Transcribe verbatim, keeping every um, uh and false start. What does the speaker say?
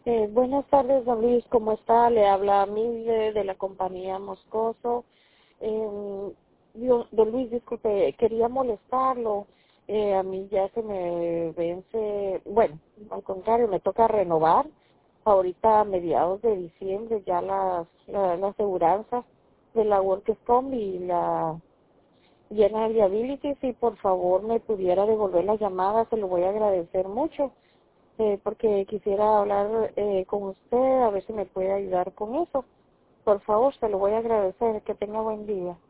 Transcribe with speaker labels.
Speaker 1: Eh, buenas tardes, don Luis, ¿cómo está? Le habla Mildred de la compañía Moscoso. Eh, yo- don Luis, disculpe, quería molestarlo. Eh, a mí ya se me vence, bueno, al contrario, me toca renovar ahorita a mediados de diciembre ya las, la, la aseguranza de la Workers' Comp y la General Liability. Si por favor me pudiera devolver la llamada, se lo voy a agradecer mucho. Eh, porque quisiera hablar eh, con usted, a ver si me puede ayudar con eso. Por favor, se lo voy a agradecer. Que tenga buen día.